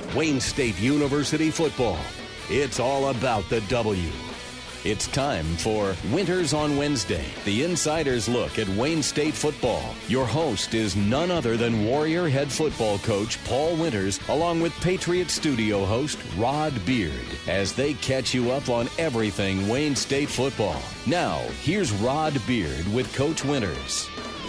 Wayne State University football. It's all about the W. It's time for Winters on Wednesday, the insider's look at Wayne State football. Your host is none other than Warrior head football coach Paul Winters, along with Patriot studio host Rod Beard, as they catch you up on everything Wayne State football. Now, here's Rod Beard with Coach Winters.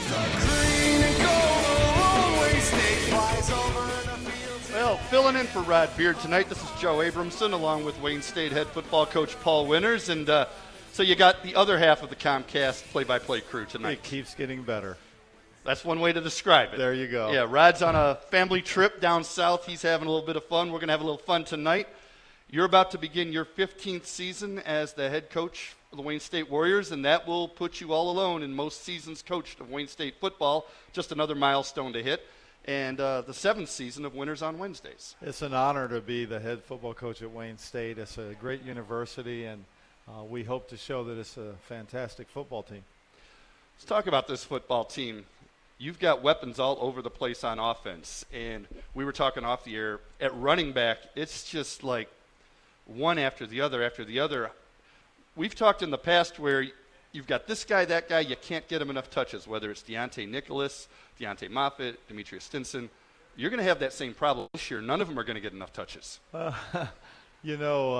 Well, filling in for Rod Beard tonight, this is Joe Abramson along with Wayne State head football coach Paul Winters. And so you got the other half of the Comcast play-by-play crew tonight. It keeps getting better. That's one way to describe it. There you go. Yeah, Rod's on a family trip down south. He's having a little bit of fun. We're going to have a little fun tonight. You're about to begin your 15th season as the head coach of the Wayne State Warriors, and that will put you all alone in most seasons coached of Wayne State football. Just another milestone to hit. And the 7th season of Winters on Wednesdays. It's an honor to be the head football coach at Wayne State. It's a great university, and we hope to show that it's a fantastic football team. Let's talk about this football team. You've got weapons all over the place on offense, and we were talking off the air. At running back, it's just like one after the other after the other. We've talked in the past where you've got this guy, that guy, you can't get him enough touches, whether it's Deontay Nicholas, Deontay Moffitt, Demetrius Stinson. You're going to have that same problem this year. None of them are going to get enough touches. You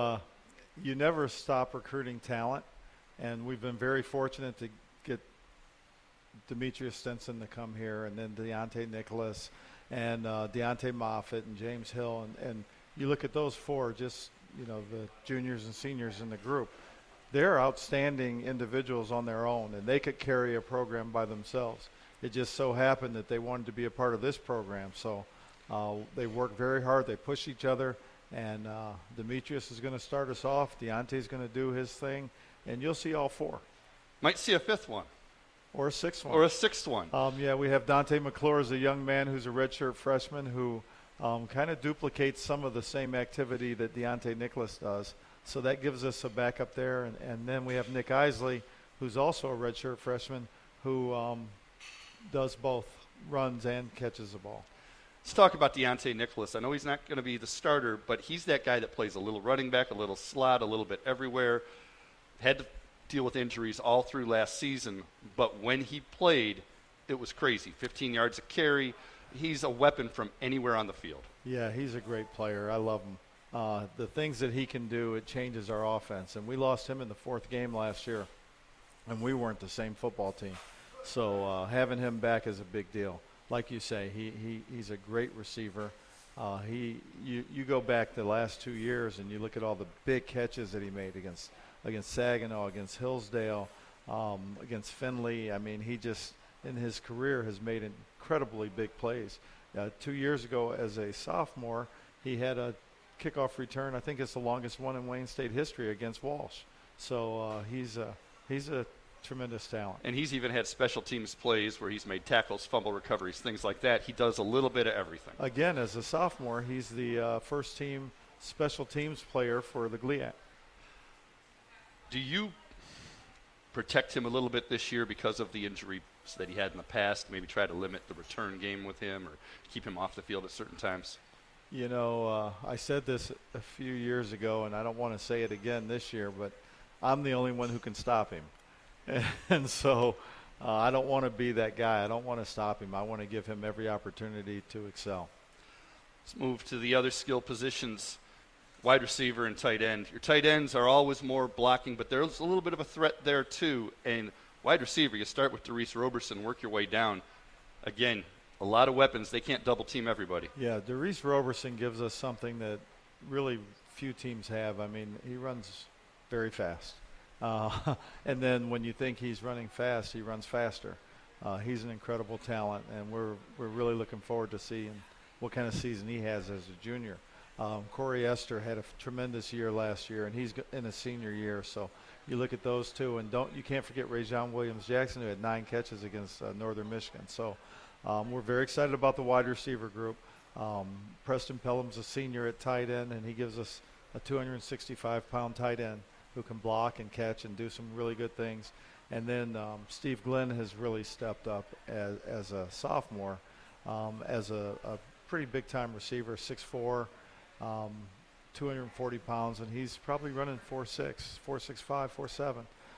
never stop recruiting talent, and we've been very fortunate to get Demetrius Stinson to come here, and then Deontay Nicholas, and Deontay Moffitt, and James Hill. And you look at those four, just, the juniors and seniors in the group. They're outstanding individuals on their own, and they could carry a program by themselves. It just so happened that they wanted to be a part of this program. So they work very hard. They push each other. And Demetrius is going to start us off. Deontay's going to do his thing. And you'll see all four. Might see a fifth one. Or a sixth one. Or a sixth one. We have Dante McClure as a young man who's a redshirt freshman who kind of duplicates some of the same activity that Deontay Nicholas does. So that gives us a backup there. And then we have Nick Isley, who's also a redshirt freshman, who does both runs and catches the ball. Let's talk about Deontay Nicholas. I know he's not going to be the starter, but he's that guy that plays a little running back, a little slot, a little bit everywhere. Had to deal with injuries all through last season, but when he played, it was crazy. 15 yards a carry. He's a weapon from anywhere on the field. Yeah, he's a great player. I love him. The things that he can do, it changes our offense. And we lost him in the 4th game last year, and we weren't the same football team. So having him back is a big deal. Like you say, he's a great receiver. You go back the last 2 years and you look at all the big catches that he made against Saginaw, against Hillsdale, against Findlay. I mean, he just in his career has made incredibly big plays. 2 years ago as a sophomore, he had a kickoff return. I think it's the longest one in Wayne State history against Walsh. So he's a tremendous talent. And he's even had special teams plays where he's made tackles, fumble recoveries, things like that. He does a little bit of everything. Again, as a sophomore, he's the first team special teams player for the GLIAC. Do you protect him a little bit this year because of the injuries that he had in the past? Maybe try to limit the return game with him or keep him off the field at certain times? I said this a few years ago, and I don't want to say it again this year, but I'm the only one who can stop him. And so I don't want to be that guy. I don't want to stop him. I want to give him every opportunity to excel. Let's move to the other skill positions, wide receiver and tight end. Your tight ends are always more blocking, but there's a little bit of a threat there too. And wide receiver, you start with Derice Roberson, work your way down. Again, a lot of weapons. They can't double team everybody. Yeah, Derice Roberson gives us something that really few teams have. I mean, he runs very fast. And then when you think he's running fast, he runs faster. He's an incredible talent, and we're really looking forward to seeing what kind of season he has as a junior. Corey Esther had a tremendous year last year, and he's in a senior year. So you look at those two, and you can't forget Rajon Williams-Jackson, who had 9 catches against Northern Michigan. So we're very excited about the wide receiver group. Preston Pelham's a senior at tight end, and he gives us a 265-pound tight end who can block and catch and do some really good things. And then Steve Glenn has really stepped up as a sophomore, as a pretty big-time receiver, 6'4", 240 pounds, and he's probably running 4.6, 4.65, 4.7.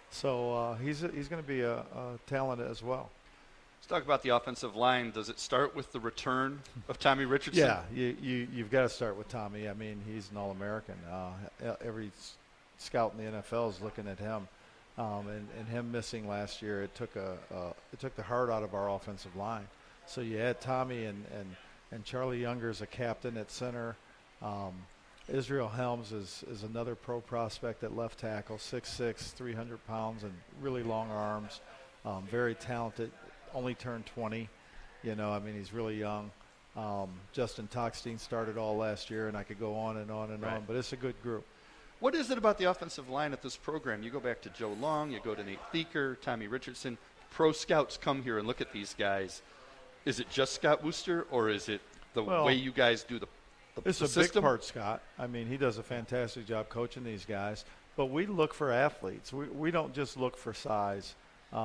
So he's going to be a talent as well. Let's talk about the offensive line. Does it start with the return of Tommy Richardson? Yeah, you've got to start with Tommy. I mean, he's an All-American. Every scout in the NFL is looking at him, and him missing last year, it took the heart out of our offensive line. So you had Tommy and Charlie Younger's a captain at center. Israel Helms is another pro prospect at left tackle, 6'6", 300 pounds, and really long arms. Very talented. Only turned 20. I mean, he's really young. Justin Tockstein started all last year, and I could go on and on and on, but it's a good group. What is it about the offensive line at this program? You go back to Joe Long, you go to Nate Thieker, Tommy Richardson. Pro scouts come here and look at these guys. Is it just Scott Wooster, or is it the way you guys do the it's the a system? Big part, Scott. I mean, he does a fantastic job coaching these guys, but we look for athletes. We don't just look for size.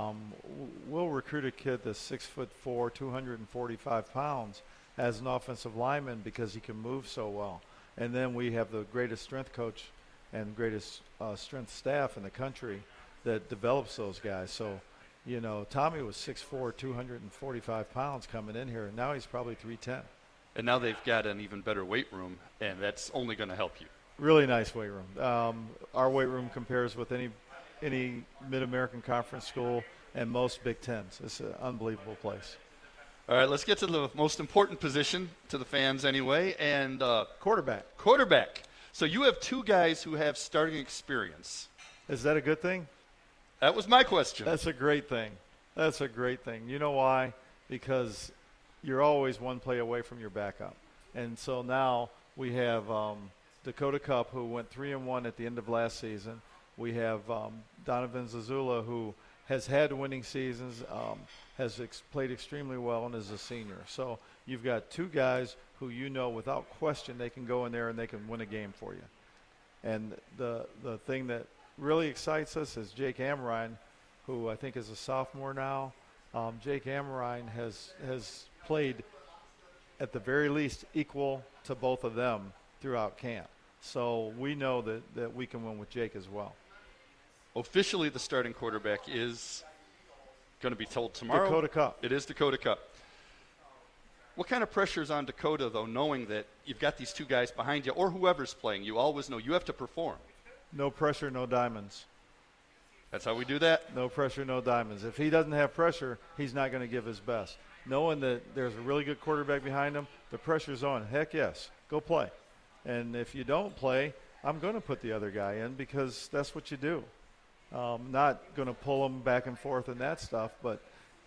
We'll recruit a kid that's 6'4", 245 pounds as an offensive lineman because he can move so well. And then we have the greatest strength coach and greatest strength staff in the country that develops those guys. So, Tommy was 6'4", 245 pounds coming in here, and now he's probably 310. And now they've got an even better weight room, and that's only going to help you. Really nice weight room. Our weight room compares with any Mid-American Conference school and most Big Tens. It's an unbelievable place. All right, let's get to the most important position to the fans anyway, and quarterback. Quarterback. So you have two guys who have starting experience. Is that a good thing? That was my question. That's a great thing. That's a great thing. You know why? Because you're always one play away from your backup. And so now we have Dakota Cup, who went 3-1 at the end of last season. We have Donovan Zazula, who has had winning seasons, has played extremely well, and is a senior. So you've got two guys who without question they can go in there and they can win a game for you. And the thing that really excites us is Jake Amrine, who I think is a sophomore now. Jake Amrine has played at the very least equal to both of them throughout camp. So we know that we can win with Jake as well. Officially, the starting quarterback is going to be told tomorrow. Dakota Cup. It is Dakota Cup. What kind of pressure is on Dakota, though, knowing that you've got these two guys behind you, or whoever's playing, you always know you have to perform? No pressure, no diamonds. That's how we do that? No pressure, no diamonds. If he doesn't have pressure, he's not going to give his best. Knowing that there's a really good quarterback behind him, the pressure's on. Heck yes, go play. And if you don't play, I'm going to put the other guy in because that's what you do. Not going to pull them back and forth and that stuff, but,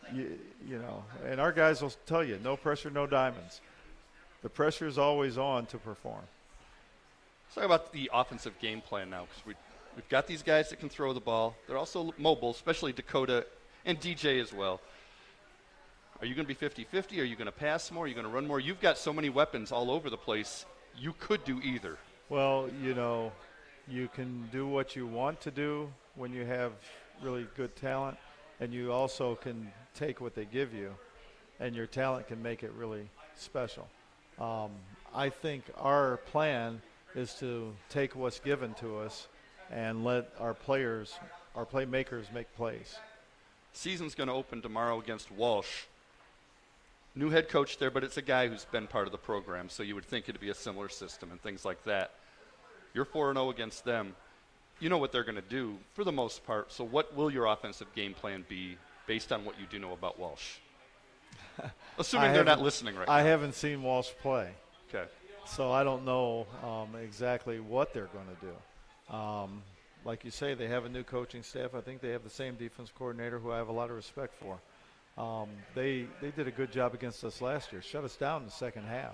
and our guys will tell you, no pressure, no diamonds. The pressure is always on to perform. Let's talk about the offensive game plan now, because we've got these guys that can throw the ball. They're also mobile, especially Dakota and DJ as well. Are you going to be 50-50? Are you going to pass more? Are you going to run more? You've got so many weapons all over the place. You could do either. Well, you can do what you want to do when you have really good talent, and you also can take what they give you, and your talent can make it really special. I think our plan is to take what's given to us and let our playmakers make plays. Season's going to open tomorrow against Walsh. New head coach there, but it's a guy who's been part of the program, so you would think it would be a similar system and things like that. You're 4-0 against them. You know what they're going to do for the most part, so what will your offensive game plan be based on what you do know about Walsh? Assuming they're not listening right now. I haven't seen Walsh play. Okay. So I don't know exactly what they're going to do. Like you say, they have a new coaching staff. I think they have the same defense coordinator who I have a lot of respect for. They did a good job against us last year, shut us down in the second half.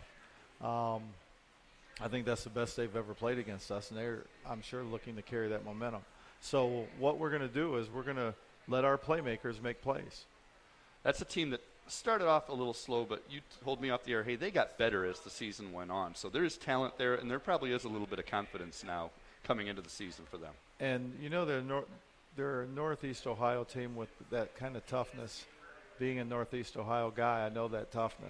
I think that's the best they've ever played against us, and they're, I'm sure, looking to carry that momentum. So what we're going to do is we're going to let our playmakers make plays. That's a team that started off a little slow, but you told me off the air, hey, they got better as the season went on. So there is talent there, and there probably is a little bit of confidence now coming into the season for them. And, they're a Northeast Ohio team with that kind of toughness. Being a Northeast Ohio guy, I know that toughness.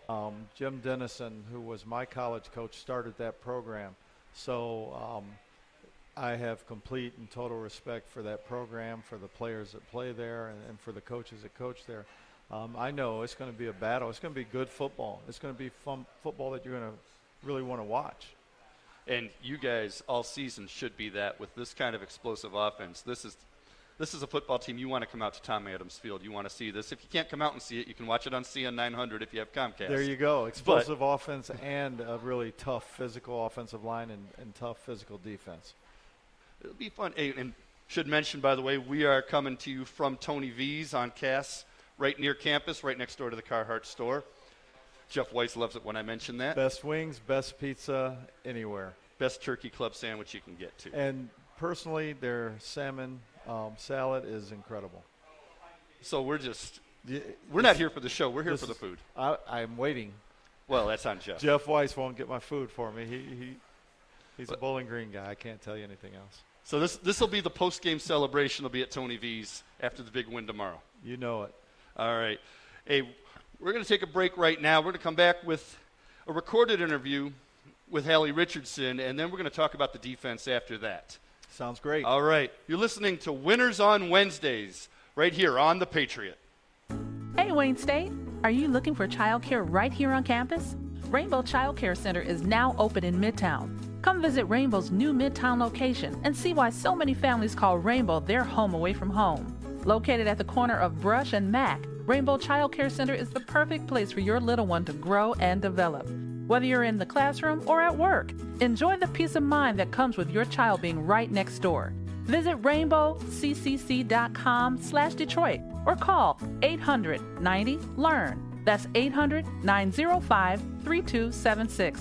Jim Dennison, who was my college coach, started that program. So I have complete and total respect for that program, for the players that play there, and for the coaches that coach there. I know it's going to be a battle. It's going to be good football. It's going to be fun football that you're going to really want to watch. And you guys all season should be that with this kind of explosive offense. This is a football team you want to come out to Tom Adams Field. You want to see this. If you can't come out and see it, you can watch it on CN 900 if you have Comcast. There you go. Explosive offense and a really tough physical offensive line and tough physical defense. It'll be fun. And should mention, by the way, we are coming to you from Tony V's on Cass, right near campus, right next door to the Carhartt store. Jeff Weiss loves it when I mention that. Best wings, best pizza anywhere. Best turkey club sandwich you can get to. And personally, their salmon salad is incredible. So we're not here for the show. We're here for the food. I'm waiting. Well, that's on Jeff. Jeff Weiss won't get my food for me. He's a Bowling Green guy. I can't tell you anything else. So this will be the post-game celebration. It'll be at Tony V's after the big win tomorrow. You know it. All right. Hey, we're going to take a break right now. We're going to come back with a recorded interview with Hallie Richardson, and then we're going to talk about the defense after that. Sounds great. All right. You're listening to Winners on Wednesdays right here on The Patriot. Hey, Wayne State. Are you looking for childcare right here on campus? Rainbow Child Care Center is now open in Midtown. Come visit Rainbow's new Midtown location and see why so many families call Rainbow their home away from home. Located at the corner of Brush and Mack, Rainbow Child Care Center is the perfect place for your little one to grow and develop. Whether you're in the classroom or at work, enjoy the peace of mind that comes with your child being right next door. Visit rainbowccc.com/Detroit or call 800-90-LEARN. That's 800-905-3276.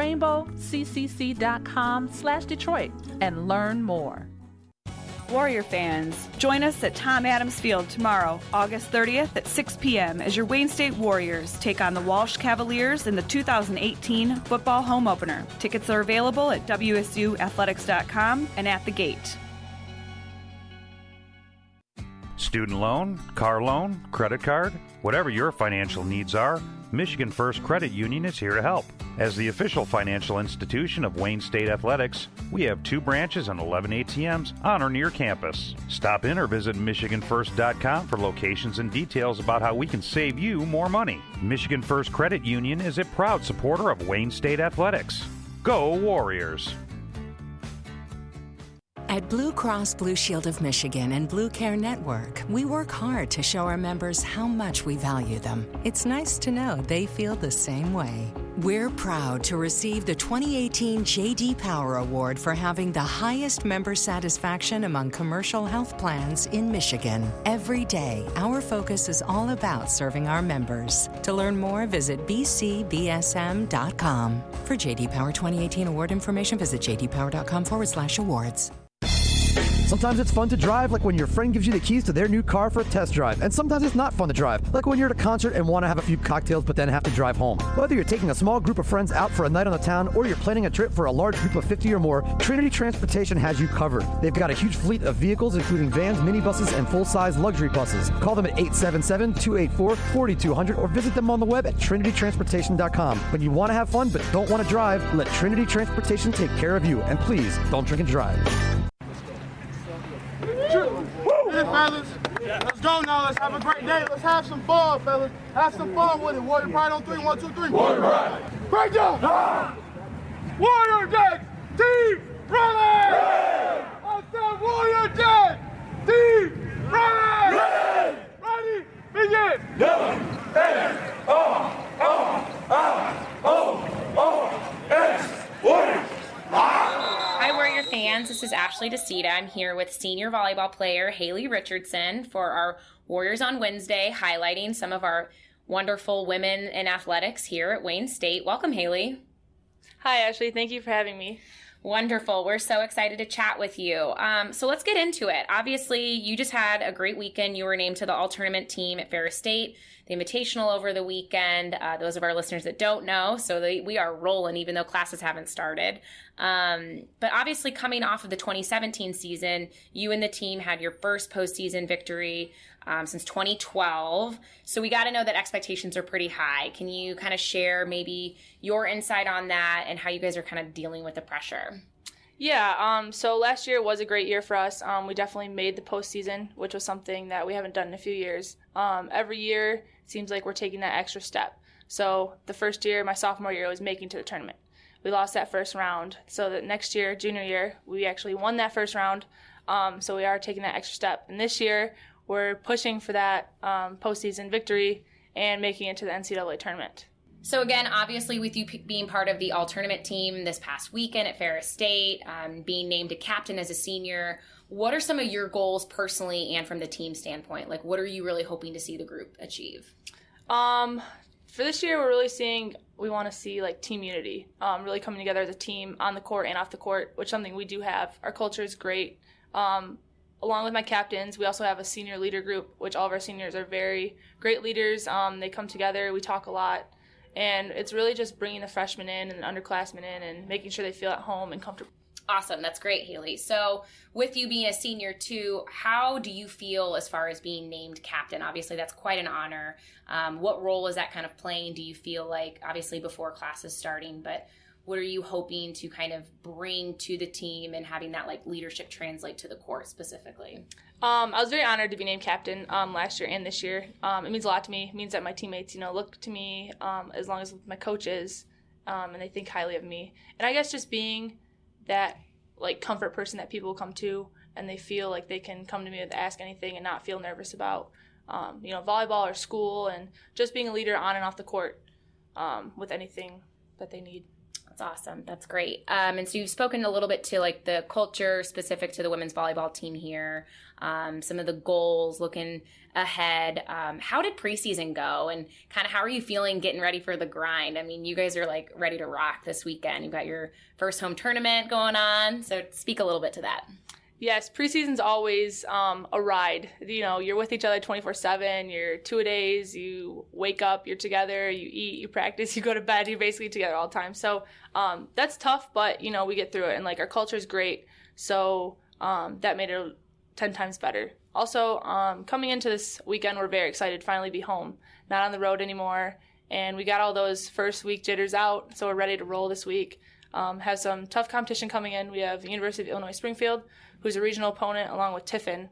rainbowccc.com/Detroit and learn more. Warrior fans, join us at Tom Adams Field tomorrow, August 30th at 6 p.m. as your Wayne State Warriors take on the Walsh Cavaliers in the 2018 football home opener. Tickets are available at wsuathletics.com and at the gate. Student loan, car loan, credit card, whatever your financial needs are, Michigan First Credit Union is here to help. As the official financial institution of Wayne State Athletics, we have 2 branches and 11 ATMs on or near campus. Stop in or visit MichiganFirst.com for locations and details about how we can save you more money. Michigan First Credit Union is a proud supporter of Wayne State Athletics. Go Warriors! At Blue Cross Blue Shield of Michigan and Blue Care Network, we work hard to show our members how much we value them. It's nice to know they feel the same way. We're proud to receive the 2018 J.D. Power Award for having the highest member satisfaction among commercial health plans in Michigan. Every day, our focus is all about serving our members. To learn more, visit bcbsm.com. For J.D. Power 2018 award information, visit jdpower.com/awards. Sometimes it's fun to drive, like when your friend gives you the keys to their new car for a test drive. And sometimes it's not fun to drive, like when you're at a concert and want to have a few cocktails but then have to drive home. Whether you're taking a small group of friends out for a night on the town or you're planning a trip for a large group of 50 or more, Trinity Transportation has you covered. They've got a huge fleet of vehicles, including vans, minibuses, and full-size luxury buses. Call them at 877-284-4200 or visit them on the web at trinitytransportation.com. When you want to have fun but don't want to drive, let Trinity Transportation take care of you. And please, don't drink and drive. Hey, fellas. Let's go now. Let's have a great day. Let's have some fun, fellas. Have some fun with it. Warrior Pride on 3. 1, 2, 3. Warrior Pride. Great job. Ah. Warrior Deck. Team running. I said Warrior Deck. Team running. Ready. Begin. W-N-O-O-O-S. Warriors. Hi, Warrior fans. This is Ashley DeCita. I'm here with senior volleyball player Hallie Richardson for our Warriors on Wednesday, highlighting some of our wonderful women in athletics here at Wayne State. Welcome, Hallie. Hi, Ashley. Thank you for having me. Wonderful. We're so excited to chat with you. So let's get into it. Obviously, you just had a great weekend. You were named to the all-tournament team at Ferris State, the Invitational over the weekend. Those of our listeners that don't know, we are rolling even though classes haven't started. But obviously coming off of the 2017 season, you and the team had your first postseason victory since 2012. So we got to know that expectations are pretty high. Can you kind of share maybe your insight on that and how you guys are kind of dealing with the pressure? Yeah, so last year was a great year for us. We definitely made the postseason, which was something that we haven't done in a few years. Every year, it seems like we're taking that extra step. So the first year, my sophomore year, was making to the tournament. We lost that first round. So that next year, junior year, we actually won that first round. So we are taking that extra step. And this year, we're pushing for that postseason victory and making it to the NCAA tournament. So again, obviously with you being part of the all-tournament team this past weekend at Ferris State, being named a captain as a senior, what are some of your goals personally and from the team standpoint? Like, what are you really hoping to see the group achieve? For this year, we want to see like team unity, really coming together as a team on the court and off the court, which is something we do have. Our culture is great. Along with my captains, we also have a senior leader group, which all of our seniors are very great leaders. They come together, we talk a lot. And it's really just bringing the freshmen in and the underclassmen in and making sure they feel at home and comfortable. Awesome. That's great, Haley. So with you being a senior too, how do you feel as far as being named captain? Obviously, that's quite an honor. What role is that kind of playing? Do you feel like, obviously before class is starting, but what are you hoping to kind of bring to the team and having that like leadership translate to the court specifically? I was very honored to be named captain last year and this year. It means a lot to me. It means that my teammates, look to me as long as my coaches, and they think highly of me. And I guess just being that like comfort person that people come to and they feel like they can come to me to ask anything and not feel nervous about, volleyball or school, and just being a leader on and off the court with anything that they need. That's awesome. That's great. And so you've spoken a little bit to like the culture specific to the women's volleyball team here, some of the goals looking ahead. How did preseason go and kind of how are you feeling getting ready for the grind? I mean, you guys are like ready to rock this weekend. You've got your first home tournament going on. So speak a little bit to that. Yes, preseason's always a ride. You're with each other 24/7. You're 2-a-days. You wake up, you're together. You eat, you practice, you go to bed. You're basically together all the time. So that's tough, but we get through it. And like our culture is great, so that made it 10 times better. Also, coming into this weekend, we're very excited to finally be home, not on the road anymore. And we got all those first week jitters out, so we're ready to roll this week. Have some tough competition coming in. We have University of Illinois Springfield, who's a regional opponent, along with Tiffin.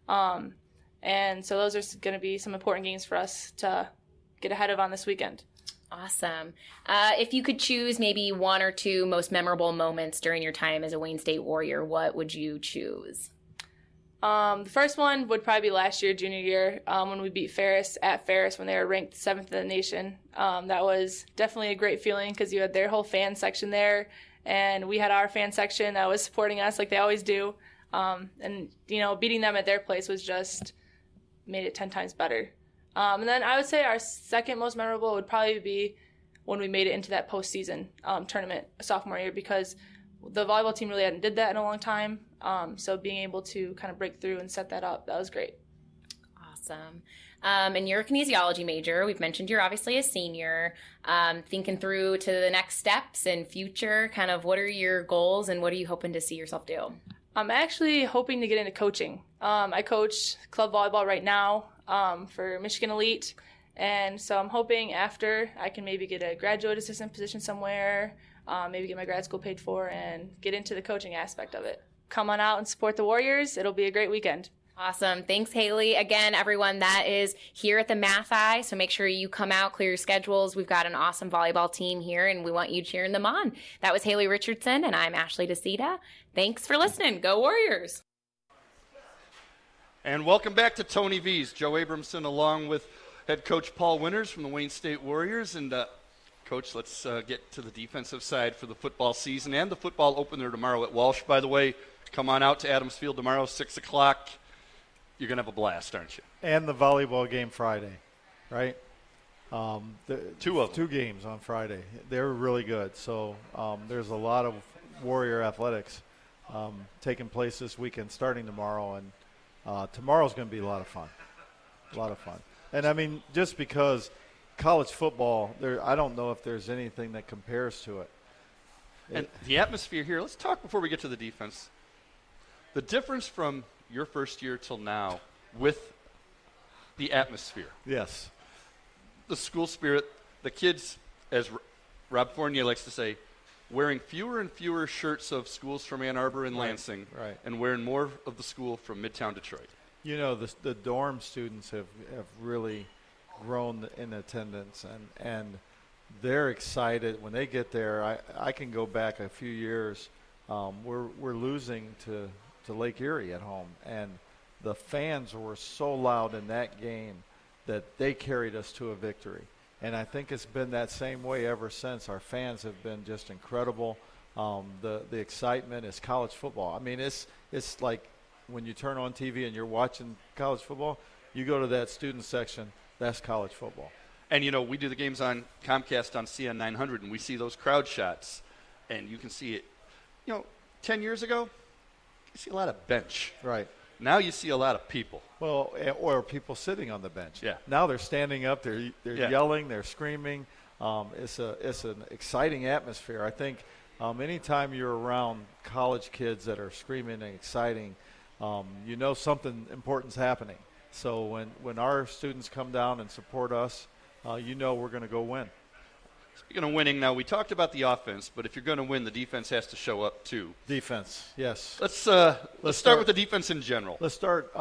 And so those are going to be some important games for us to get ahead of on this weekend. Awesome. If you could choose maybe one or two most memorable moments during your time as a Wayne State Warrior, what would you choose? The first one would probably be last year, junior year, when we beat Ferris at Ferris when they were ranked 7th in the nation. That was definitely a great feeling because you had their whole fan section there, and we had our fan section that was supporting us like they always do. And beating them at their place was just made it 10 times better. And then I would say our second most memorable would probably be when we made it into that postseason tournament sophomore year, because the volleyball team really hadn't did that in a long time. So being able to kind of break through and set that up, that was great. Awesome. And you're a kinesiology major. We've mentioned you're obviously a senior. Thinking through to the next steps and future, kind of what are your goals and what are you hoping to see yourself do? I'm actually hoping to get into coaching. I coach club volleyball right now for Michigan Elite, and so I'm hoping after I can maybe get a graduate assistant position somewhere, maybe get my grad school paid for, and get into the coaching aspect of it. Come on out and support the Warriors. It'll be a great weekend. Awesome. Thanks, Haley. Again, everyone, that is here at the Math Eye, so make sure you come out, clear your schedules. We've got an awesome volleyball team here, and we want you cheering them on. That was Haley Richardson, and I'm Ashley DeCita. Thanks for listening. Go Warriors. And welcome back to Tony V's. Joe Abramson along with head coach Paul Winters from the Wayne State Warriors. And, Coach, let's get to the defensive side for the football season and the football opener tomorrow at Walsh. By the way, come on out to Adams Field tomorrow, 6 o'clock. You're going to have a blast, aren't you? And the volleyball game Friday, right? Two of them. 2 games on Friday. They're really good. So there's a lot of Warrior athletics taking place this weekend starting tomorrow. And tomorrow's going to be a lot of fun. A lot of fun. And, I mean, just because college football, I don't know if there's anything that compares to it. And the atmosphere here, let's talk before we get to the defense. The difference from your first year till now with the atmosphere. Yes. The school spirit, the kids, as Rob Fournier likes to say, wearing fewer and fewer shirts of schools from Ann Arbor and Lansing, Right. and wearing more of the school from Midtown Detroit. You know, the dorm students have really grown in attendance, and they're excited when they get there. I can go back a few years. We're losing to Lake Erie at home, and the fans were so loud in that game that they carried us to a victory. And I think it's been that same way ever since. Our fans have been just incredible. The excitement is college football. I mean, it's like when you turn on TV and you're watching college football, you go to that student section, that's college football. And, you know, we do the games on Comcast on CN 900, and we see those crowd shots, and you can see it. You know, 10 years ago, you see a lot of bench. Right. Now you see a lot of people. Well, or people sitting on the bench. Yeah. Now they're standing up. They're yelling. They're screaming. It's an exciting atmosphere. I think anytime you're around college kids that are screaming and exciting, you know something important's happening. So when our students come down and support us, you know we're going to go win. Speaking of winning, now we talked about the offense, but if you're going to win, the defense has to show up too. Defense, yes. Let's start with the defense in general. Let's start.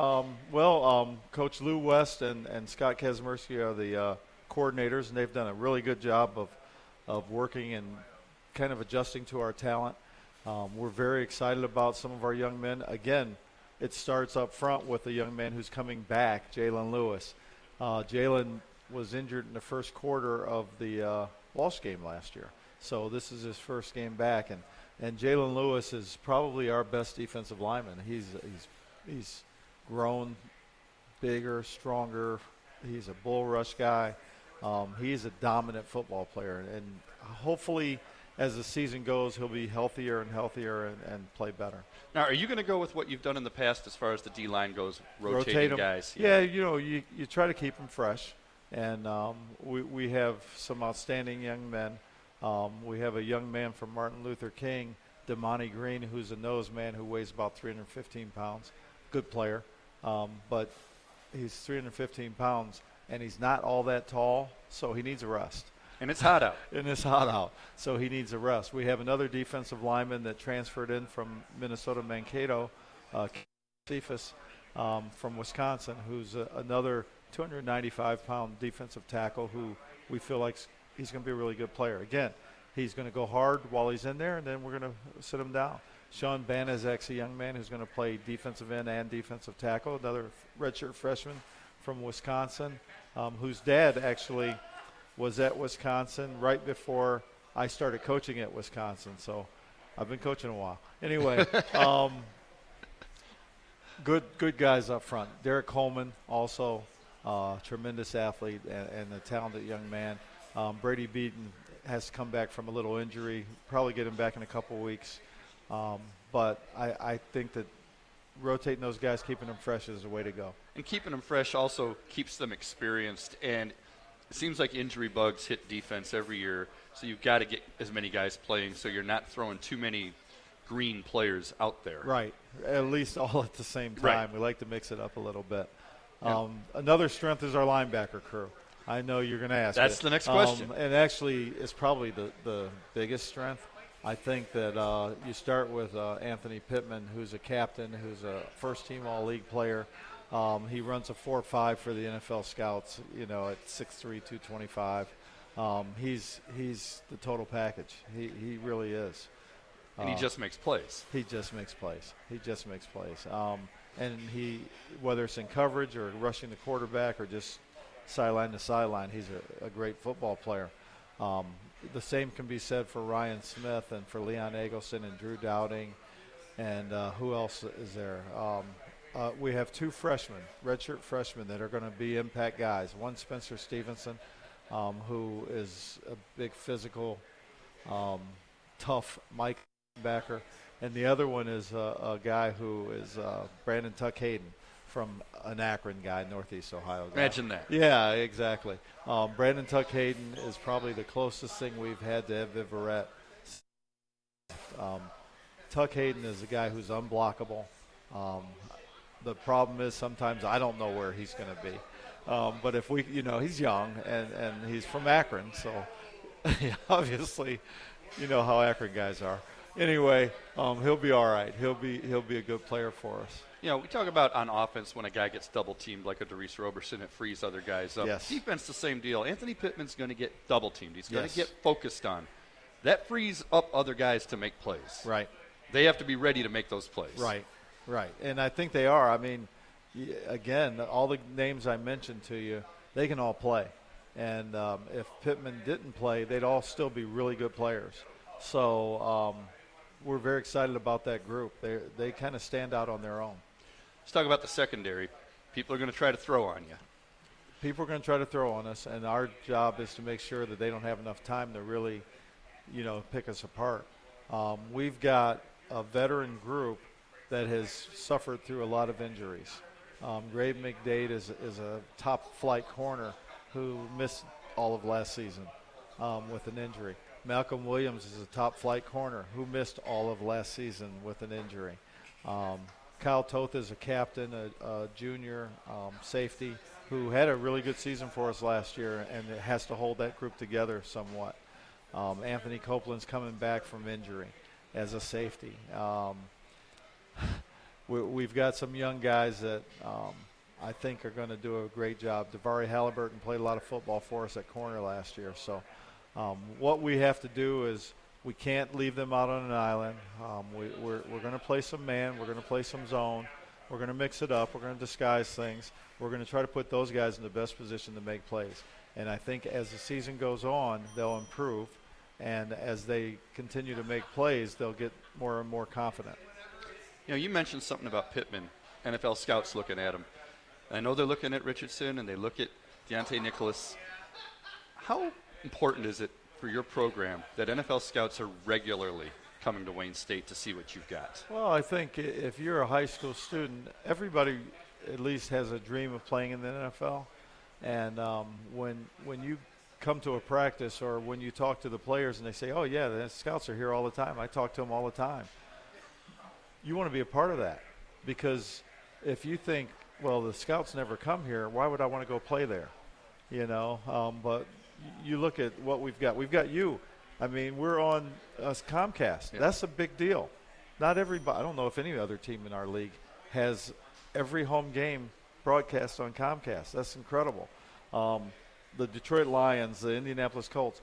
Coach Lou West and Scott Kazimierski are the coordinators, and they've done a really good job of working and kind of adjusting to our talent. We're very excited about some of our young men. Again, it starts up front with a young man who's coming back, Jalen Lewis. Jalen was injured in the first quarter of the Walsh game last year. So this is his first game back, and Jalen Lewis is probably our best defensive lineman. He's grown bigger, stronger. He's a bull rush guy. He's a dominant football player, and hopefully as the season goes, he'll be healthier and healthier and play better. Now, are you going to go with what you've done in the past as far as the D-line goes, rotating guys? Yeah, you know, you try to keep them fresh. And we have some outstanding young men. We have a young man from Martin Luther King, Damani Green, who's a nose man who weighs about 315 pounds. Good player. But he's 315 pounds, and he's not all that tall, so he needs a rest. And it's hot out. So he needs a rest. We have another defensive lineman that transferred in from Minnesota Mankato, Cephas, from Wisconsin, who's another 295-pound defensive tackle who we feel like he's going to be a really good player. Again, he's going to go hard while he's in there, and then we're going to sit him down. Sean Banaszak's a young man who's going to play defensive end and defensive tackle, another redshirt freshman from Wisconsin, whose dad actually was at Wisconsin right before I started coaching at Wisconsin. So I've been coaching a while. Anyway, good guys up front. Derek Coleman also. Tremendous athlete and a talented young man. Brady Beaton has to come back from a little injury. Probably get him back in a couple weeks. But I think that rotating those guys, keeping them fresh is the way to go. And keeping them fresh also keeps them experienced. And it seems like injury bugs hit defense every year. So you've got to get as many guys playing so you're not throwing too many green players out there. Right. At least all at the same time. Right. We like to mix it up a little bit. Yeah. Another strength is our linebacker crew. I know you're going to ask. That's the next question. And actually, it's probably the biggest strength. I think that you start with Anthony Pittman, who's a captain, who's a first-team All-League player. He runs a 4.5 for the NFL scouts, you know, at 6'3", 225. He's the total package. He really is. And he just makes plays. He just makes plays. And he, whether it's in coverage or rushing the quarterback or just sideline to sideline, he's a great football player. The same can be said for Ryan Smith and for Leon Eggleston and Drew Dowding. And who else is there? We have two freshmen, redshirt freshmen, that are going to be impact guys. One, Spencer Stevenson, who is a big physical, tough Mike backer. And the other one is a guy who is Brandon Tuck Hayden from an Akron guy, Northeast Ohio guy. Imagine that. Yeah, exactly. Brandon Tuck Hayden is probably the closest thing we've had to Ed Viverette. Tuck Hayden is a guy who's unblockable. The problem is sometimes I don't know where he's going to be. But if we, he's young and he's from Akron, so obviously, you know how Akron guys are. Anyway, he'll be all right. He'll be a good player for us. We talk about on offense when a guy gets double-teamed like a Derice Roberson, it frees other guys up. Yes. Defense, the same deal. Anthony Pittman's going to get double-teamed. He's going to Yes. get focused on. That frees up other guys to make plays. Right. They have to be ready to make those plays. Right. And I think they are. I mean, again, all the names I mentioned to you, they can all play. And if Pittman didn't play, they'd all still be really good players. So we're very excited about that group. They kind of stand out on their own. Let's talk about the secondary. People are going to try to throw on you. People are going to try to throw on us, and our job is to make sure that they don't have enough time to really, pick us apart. We've got a veteran group that has suffered through a lot of injuries. Grave McDade is a top-flight corner who missed all of last season with an injury. Malcolm Williams is a top-flight corner who missed all of last season with an injury. Kyle Toth is a captain, a junior safety who had a really good season for us last year and has to hold that group together somewhat. Anthony Copeland's coming back from injury as a safety. We've got some young guys that I think are going to do a great job. Davari Halliburton played a lot of football for us at corner last year. So what we have to do is we can't leave them out on an island. We're going to play some man. We're going to play some zone. We're going to mix it up. We're going to disguise things. We're going to try to put those guys in the best position to make plays. And I think as the season goes on, they'll improve. And as they continue to make plays, they'll get more and more confident. You mentioned something about Pittman, NFL scouts looking at him. I know they're looking at Richardson and they look at Deontay Nicholas. How important is it for your program that NFL scouts are regularly coming to Wayne State to see what you've got? Well, I think if you're a high school student, everybody at least has a dream of playing in the NFL. And when you come to a practice or when you talk to the players and they say, oh, yeah, the scouts are here all the time. I talk to them all the time. You want to be a part of that because if you think, well, the scouts never come here, why would I want to go play there? But you look at what we've got. We've got you. I mean, we're on Comcast. Yeah. That's a big deal. Not everybody – I don't know if any other team in our league has every home game broadcast on Comcast. That's incredible. The Detroit Lions, the Indianapolis Colts.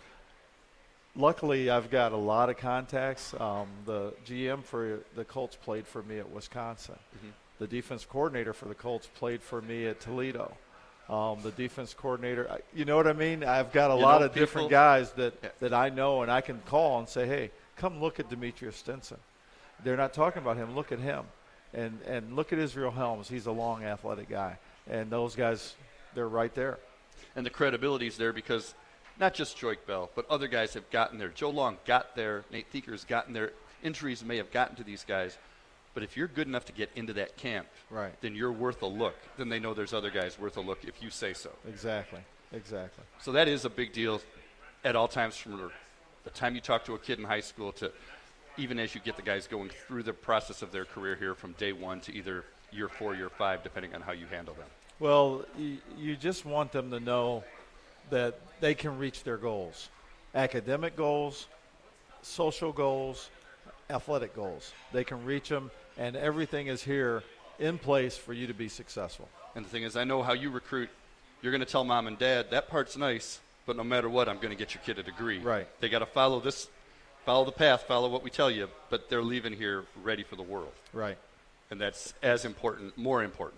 Luckily, I've got a lot of contacts. The GM for the Colts played for me at Wisconsin. Mm-hmm. The defense coordinator for the Colts played for me at Toledo. The defense coordinator, you know what I mean? I've got a lot of different guys that I know and I can call and say, hey, come look at Demetrius Stinson. They're not talking about him. Look at him. And look at Israel Helms. He's a long, athletic guy. And those guys, they're right there. And the credibility's there because not just Joik Bell, but other guys have gotten there. Joe Long got there. Nate Thieker's gotten there. Injuries may have gotten to these guys. But if you're good enough to get into that camp, right, then you're worth a look. Then they know there's other guys worth a look if you say so. Exactly. So that is a big deal at all times from the time you talk to a kid in high school to even as you get the guys going through the process of their career here from day one to either year 4, year 5, depending on how you handle them. Well, you just want them to know that they can reach their goals, academic goals, social goals, athletic goals. They can reach them, and everything is here in place for you to be successful. And the thing is, I know how you recruit. You're going to tell mom and dad, that part's nice, but no matter what, I'm going to get your kid a degree. Right. They got to follow the path, follow what we tell you, but they're leaving here ready for the world. Right. And that's as important, more important.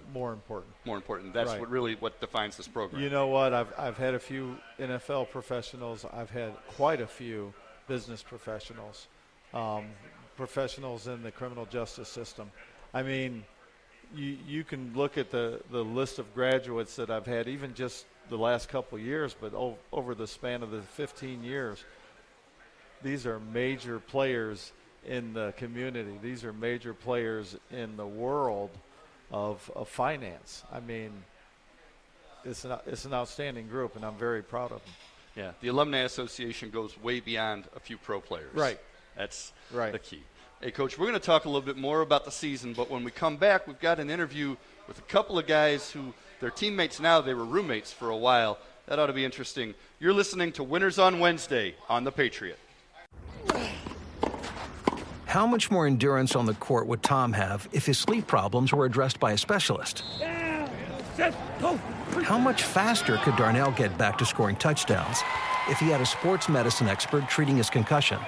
That's right. what defines this program. You know what? I've had a few NFL professionals. I've had quite a few business professionals, professionals in the criminal justice system. I mean, you can look at the list of graduates that I've had, even just the last couple of years, but over the span of the 15 years, these are major players in the community. These are major players in the world of finance. I mean, it's an outstanding group, and I'm very proud of them. Yeah, the Alumni Association goes way beyond a few pro players. Right. That's right. The key. Hey, Coach, we're going to talk a little bit more about the season, but when we come back, we've got an interview with a couple of guys who They're teammates now. They were roommates for a while. That ought to be interesting. You're listening to Winners on Wednesday on The Patriot. How much more endurance on the court would Tom have if his sleep problems were addressed by a specialist? How much faster could Darnell get back to scoring touchdowns if he had a sports medicine expert treating his concussion?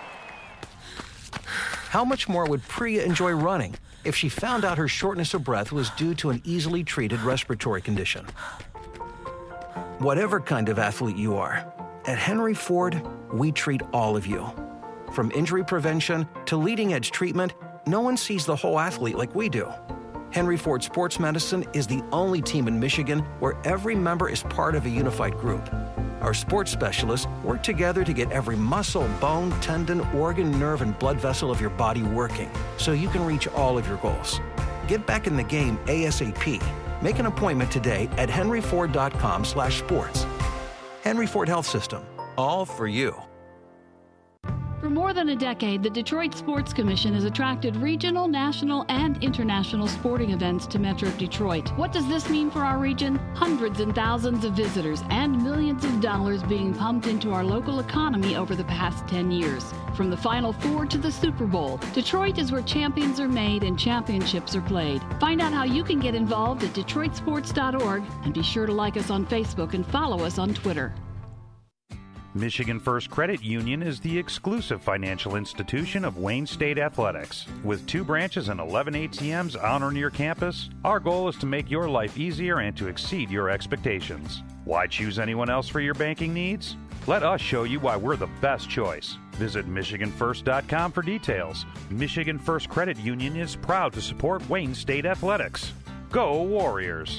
How much more would Priya enjoy running if she found out her shortness of breath was due to an easily treated respiratory condition? Whatever kind of athlete you are, at Henry Ford, we treat all of you. From injury prevention to leading-edge treatment, no one sees the whole athlete like we do. Henry Ford Sports Medicine is the only team in Michigan where every member is part of a unified group. Our sports specialists work together to get every muscle, bone, tendon, organ, nerve, and blood vessel of your body working so you can reach all of your goals. Get back in the game ASAP. Make an appointment today at henryford.com/sports. Henry Ford Health System, all for you. For more than a decade, the Detroit Sports Commission has attracted regional, national, and international sporting events to Metro Detroit. What does this mean for our region? Hundreds and thousands of visitors and millions of dollars being pumped into our local economy over the past 10 years. From the Final Four to the Super Bowl, Detroit is where champions are made and championships are played. Find out how you can get involved at DetroitSports.org and be sure to like us on Facebook and follow us on Twitter. Michigan First Credit Union is the exclusive financial institution of Wayne State Athletics. With 2 branches and 11 ATMs on or near campus, our goal is to make your life easier and to exceed your expectations. Why choose anyone else for your banking needs? Let us show you why we're the best choice. Visit MichiganFirst.com for details. Michigan First Credit Union is proud to support Wayne State Athletics. Go Warriors!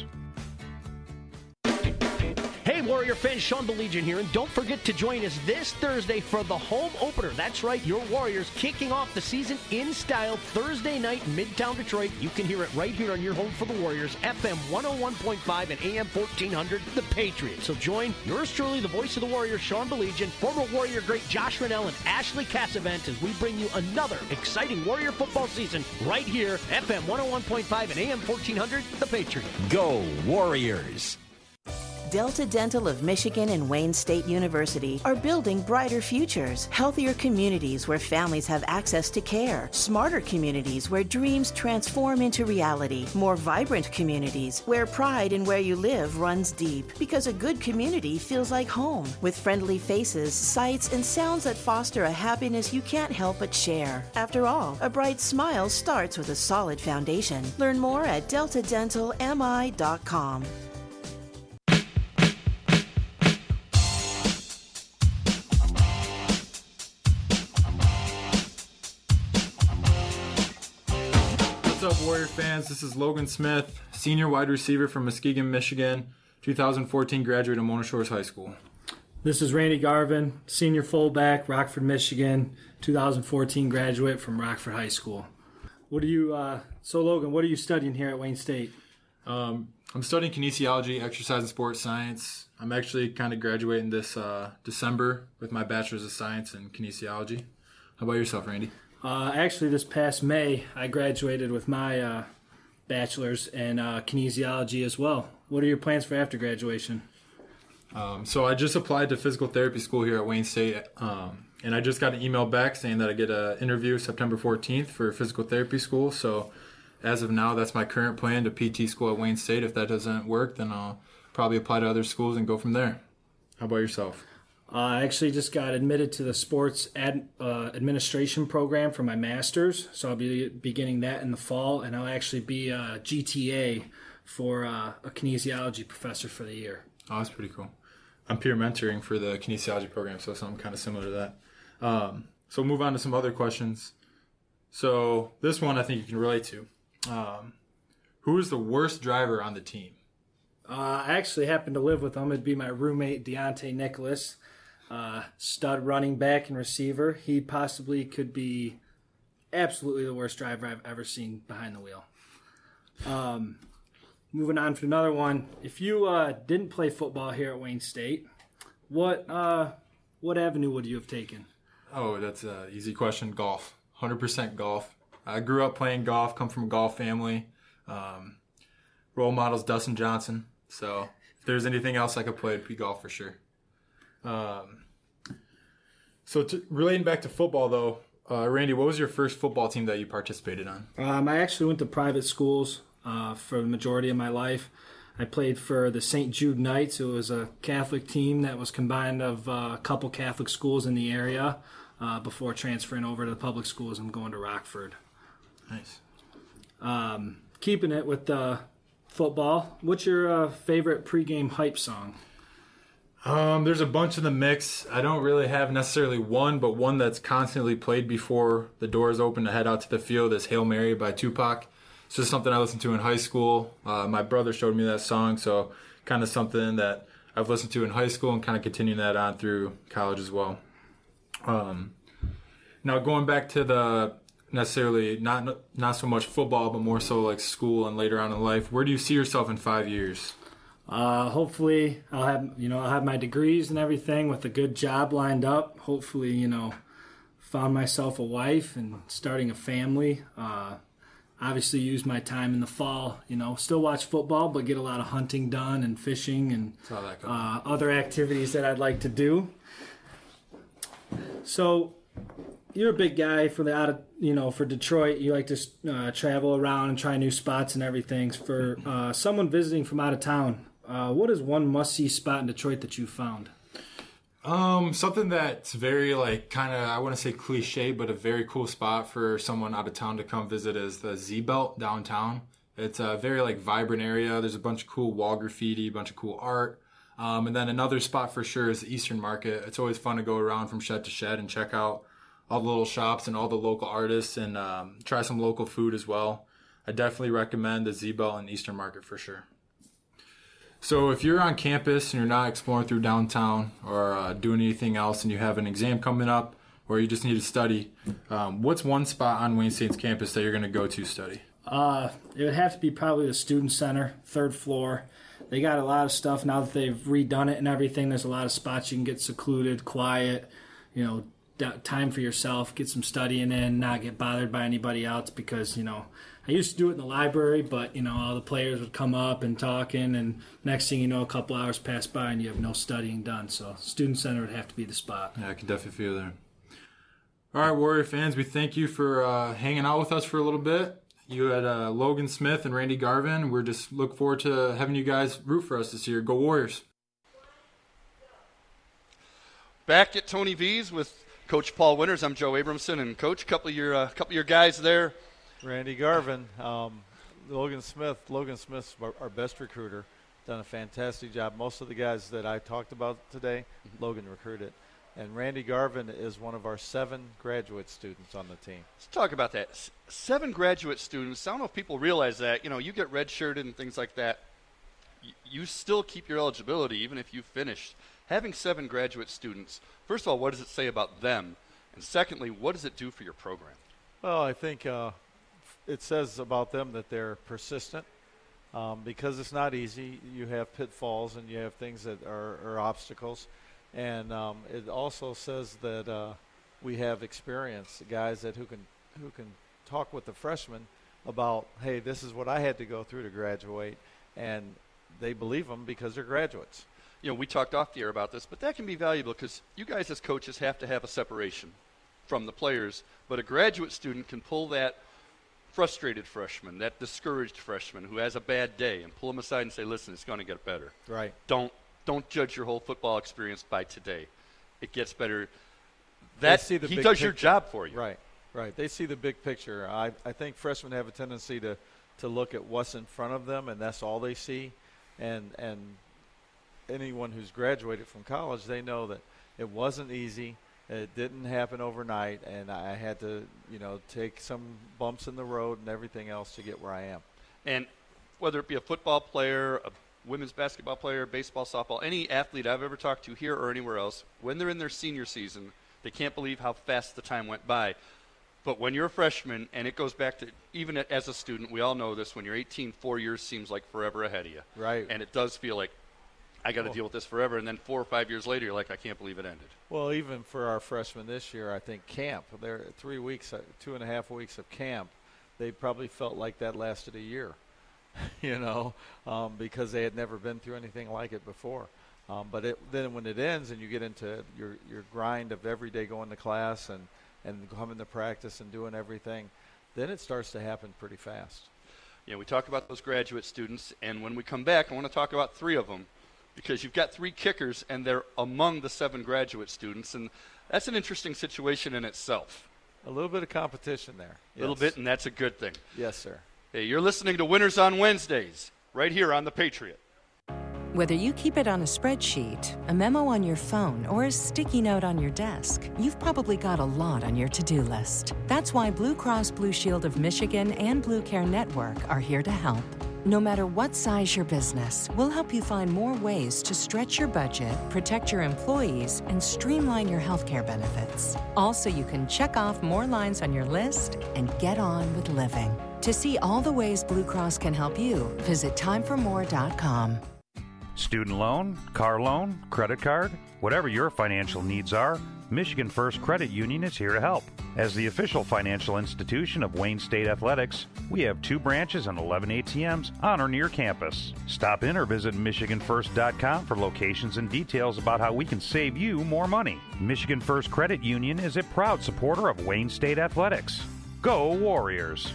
Hey, Warrior fans, Sean Belegian here, and don't forget to join us this Thursday for the home opener. That's right, your Warriors kicking off the season in style Thursday night in Midtown Detroit. You can hear it right here on your home for the Warriors, FM 101.5 and AM 1400, The Patriot. So join yours truly, the voice of the Warriors, Sean Belegian, former Warrior great Josh Rennell, and Ashley Cassavant as we bring you another exciting Warrior football season right here, FM 101.5 and AM 1400, The Patriot. Go Warriors! Delta Dental of Michigan and Wayne State University are building brighter futures, healthier communities where families have access to care, smarter communities where dreams transform into reality, more vibrant communities where pride in where you live runs deep, because a good community feels like home, with friendly faces, sights, and sounds that foster a happiness you can't help but share. After all, a bright smile starts with a solid foundation. Learn more at deltadentalmi.com. What's up, Warrior fans? This is Logan Smith, senior wide receiver from Muskegon, Michigan, 2014 graduate of Mona Shores High School. This is Randy Garvin, senior fullback, Rockford, Michigan, 2014 graduate from Rockford High School. So Logan, what are you studying here at Wayne State? I'm studying kinesiology, exercise and sports science. I'm actually kind of graduating this December with my bachelor's of science in kinesiology. How about yourself, Randy? Actually, this past May, I graduated with my bachelor's in kinesiology as well. What are your plans for after graduation? So I just applied to physical therapy school here at Wayne State, and I just got an email back saying that I get an interview September 14th for physical therapy school. So as of now, that's my current plan, to PT school at Wayne State. If that doesn't work, then I'll probably apply to other schools and go from there. How about yourself? I actually just got admitted to the sports administration program for my master's, so I'll be beginning that in the fall, and I'll actually be a GTA for a kinesiology professor for the year. Oh, that's pretty cool. I'm peer mentoring for the kinesiology program, so something kind of similar to that. So we'll move on to some other questions. So this one I think you can relate to. Who is the worst driver on the team? I actually happen to live with him. It'd be my roommate, Deontay Nicholas. Stud running back and receiver. He possibly could be absolutely the worst driver I've ever seen behind the wheel. Moving on to another one. If you didn't play football here at Wayne State, what avenue would you have taken? Oh, that's an easy question. Golf. 100% golf. I grew up playing golf, come from a golf family. role model's Dustin Johnson. So if there's anything else I could play, it'd be golf for sure. Relating back to football, though, Randy, what was your first football team that you participated on? I actually went to private schools for the majority of my life. I played for the St. Jude Knights. It was a Catholic team that was combined of a couple Catholic schools in the area before transferring over to the public schools and going to Rockford. Nice. Keeping it with football, what's your favorite pregame hype song? There's a bunch in the mix. I don't really have necessarily one, but one that's constantly played before the doors open to head out to the field is Hail Mary by Tupac. It's just something I listened to in high school. My brother showed me that song, so kind of something that I've listened to in high school and kind of continuing that on through college as well. Now going back to the necessarily not so much football, but more so like school and later on in life, where do you see yourself in 5 years? Hopefully I'll have my degrees and everything with a good job lined up. Hopefully, found myself a wife and starting a family. Obviously use my time in the fall, still watch football, but get a lot of hunting done and fishing and other activities that I'd like to do. So you're a big guy for for Detroit. You like to travel around and try new spots and everything. For someone visiting from out of town, what is one must-see spot in Detroit that you found? Something that's very I want to say cliche, but a very cool spot for someone out of town to come visit is the Z-Belt downtown. It's a very vibrant area. There's a bunch of cool wall graffiti, a bunch of cool art. And then another spot for sure is the Eastern Market. It's always fun to go around from shed to shed and check out all the little shops and all the local artists and try some local food as well. I definitely recommend the Z-Belt and Eastern Market for sure. So if you're on campus and you're not exploring through downtown or doing anything else and you have an exam coming up or you just need to study, what's one spot on Wayne State's campus that you're going to go to study? It would have to be probably the Student Center, 3rd floor. They got a lot of stuff now that they've redone it and everything. There's a lot of spots you can get secluded, quiet, time for yourself, get some studying in, not get bothered by anybody else because, I used to do it in the library, but, all the players would come up and talking, and next thing you know, a couple hours pass by and you have no studying done. So Student Center would have to be the spot. Yeah, I can definitely feel there. All right, Warrior fans, we thank you for hanging out with us for a little bit. You had Logan Smith and Randy Garvin. We're just look forward to having you guys root for us this year. Go Warriors. Back at Tony V's with Coach Paul Winters. I'm Joe Abramson, and Coach, couple of your guys there. Randy Garvin, Logan Smith. Logan Smith's our best recruiter. Done a fantastic job. Most of the guys that I talked about today, Logan recruited. And Randy Garvin is one of our 7 graduate students on the team. Let's talk about that. 7 graduate students. I don't know if people realize that. You get redshirted and things like that. You still keep your eligibility even if you finished. Having 7 graduate students, first of all, what does it say about them? And secondly, what does it do for your program? Well, I think it says about them that they're persistent because it's not easy. You have pitfalls and you have things that are obstacles. And it also says that we have experience, guys who can talk with the freshmen about, hey, this is what I had to go through to graduate, and they believe them because they're graduates. We talked off the air about this, but that can be valuable because you guys as coaches have to have a separation from the players, but a graduate student can pull that frustrated freshman, that discouraged freshman who has a bad day, and pull them aside and say, listen, it's going to get better. Right. Don't judge your whole football experience by today. It gets better. He does your job for you. Right. They see the big picture. I think freshmen have a tendency to look at what's in front of them, and that's all they see. And anyone who's graduated from college, they know that it wasn't easy. It didn't happen overnight, and I had to, take some bumps in the road and everything else to get where I am. And whether it be a football player, a women's basketball player, baseball, softball, any athlete I've ever talked to here or anywhere else, when they're in their senior season, they can't believe how fast the time went by. But when you're a freshman, and it goes back to even as a student, we all know this, when you're 18, 4 years seems like forever ahead of you. Right. And it does feel like, I got to deal with this forever, and then 4 or 5 years later, you're like, I can't believe it ended. Well, even for our freshmen this year, I think camp, there 3 weeks, 2.5 weeks of camp, they probably felt like that lasted a year. because they had never been through anything like it before. But then when it ends and you get into your grind of every day going to class and coming to practice and doing everything, then it starts to happen pretty fast. Yeah, we talk about those graduate students, and when we come back, I want to talk about 3 of them, because you've got 3 kickers, and they're among the 7 graduate students, and that's an interesting situation in itself. A little bit of competition there. A little bit, and that's a good thing. Yes, sir. Hey, you're listening to Winners on Wednesdays, right here on The Patriot. Whether you keep it on a spreadsheet, a memo on your phone, or a sticky note on your desk, you've probably got a lot on your to-do list. That's why Blue Cross Blue Shield of Michigan and Blue Care Network are here to help. No matter what size your business, we'll help you find more ways to stretch your budget, protect your employees, and streamline your healthcare benefits. Also, you can check off more lines on your list and get on with living. To see all the ways Blue Cross can help you, visit timeformore.com. Student loan, car loan, credit card, whatever your financial needs are, Michigan First Credit Union is here to help. As the official financial institution of Wayne State Athletics, we have 2 branches and 11 ATMs on or near campus. Stop in or visit MichiganFirst.com for locations and details about how we can save you more money. Michigan First Credit Union is a proud supporter of Wayne State Athletics. Go Warriors!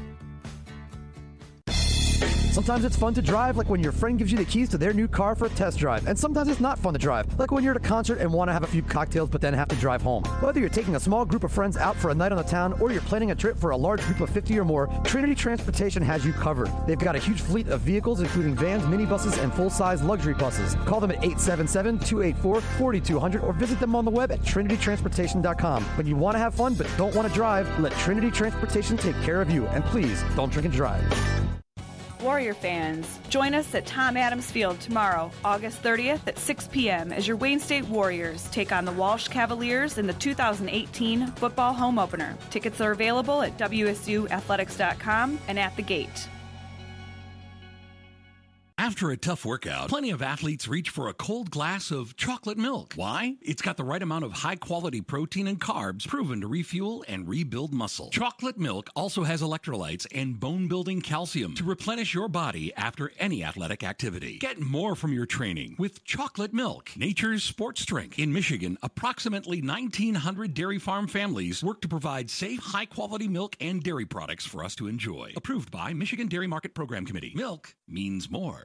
Sometimes it's fun to drive, like when your friend gives you the keys to their new car for a test drive. And sometimes it's not fun to drive, like when you're at a concert and want to have a few cocktails but then have to drive home. Whether you're taking a small group of friends out for a night on the town or you're planning a trip for a large group of 50 or more, Trinity Transportation has you covered. They've got a huge fleet of vehicles, including vans, minibuses, and full-size luxury buses. Call them at 877-284-4200 or visit them on the web at trinitytransportation.com. When you want to have fun but don't want to drive, let Trinity Transportation take care of you. And please, don't drink and drive. Warrior fans, join us at Tom Adams Field tomorrow, August 30th at 6 p.m. as your Wayne State Warriors take on the Walsh Cavaliers in the 2018 football home opener. Tickets are available at wsuathletics.com and at the gate. After a tough workout, plenty of athletes reach for a cold glass of chocolate milk. Why? It's got the right amount of high-quality protein and carbs proven to refuel and rebuild muscle. Chocolate milk also has electrolytes and bone-building calcium to replenish your body after any athletic activity. Get more from your training with chocolate milk, nature's sports drink. In Michigan, approximately 1,900 dairy farm families work to provide safe, high-quality milk and dairy products for us to enjoy. Approved by Michigan Dairy Market Program Committee. Milk means more.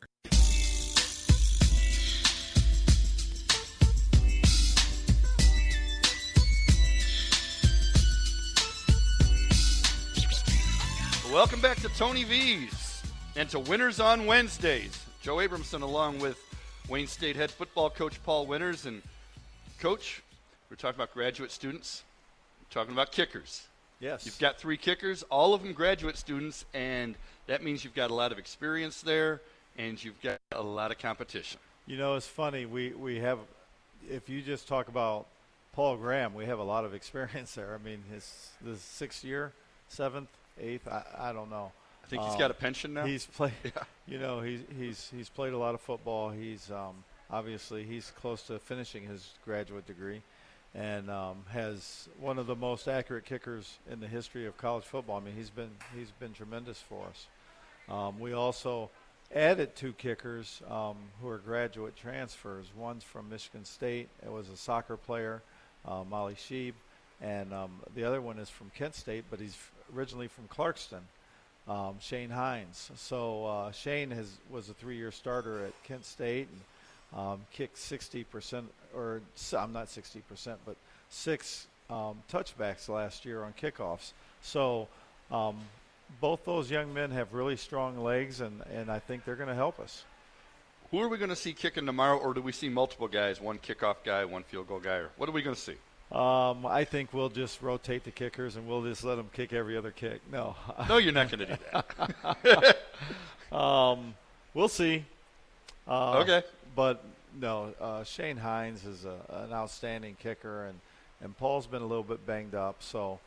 Welcome back to Tony V's and to Winners on Wednesdays. Joe Abramson along with Wayne State head football coach Paul Winters. And Coach, we're talking about graduate students. We're talking about kickers. Yes. You've got 3 kickers, all of them graduate students, and that means you've got a lot of experience there and you've got a lot of competition. You know, it's funny. We have, if you just talk about Paul Graham, we have a lot of experience there. I mean, the 6th year, 7th, 8th, I don't know. I think he's got a pension now. He's played, you know, he's played a lot of football. He's obviously he's close to finishing his graduate degree, and has one of the most accurate kickers in the history of college football. I mean, he's been tremendous for us. We also added 2 kickers who are graduate transfers. One's from Michigan State. It was a soccer player, Molly Sheeb, and the other one is from Kent State, but he's originally from Clarkston, Shane Hines. So Shane was a 3-year starter at Kent State and kicked 60%, or I'm not 60%, but 6 touchbacks last year on kickoffs. So both those young men have really strong legs, and I think they're going to help us. Who are we going to see kicking tomorrow, or do we see multiple guys, one kickoff guy, one field goal guy, or what are we going to see? I think we'll just rotate the kickers, and we'll just let them kick every other kick. No. No, you're not going to do that. We'll see. Okay. But, no, Shane Hines is an outstanding kicker, and Paul's been a little bit banged up. So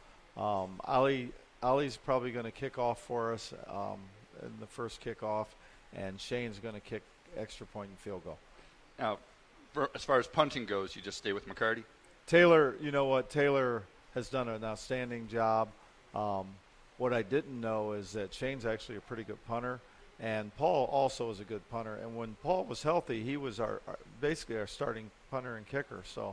Ali's probably going to kick off for us in the first kickoff, and Shane's going to kick extra point and field goal. Now, as far as punting goes, you just stay with McCarty? Taylor, you know what? Taylor has done an outstanding job. What I didn't know is that Shane's actually a pretty good punter, And Paul also is a good punter. And when Paul was healthy, he was basically our starting punter and kicker. So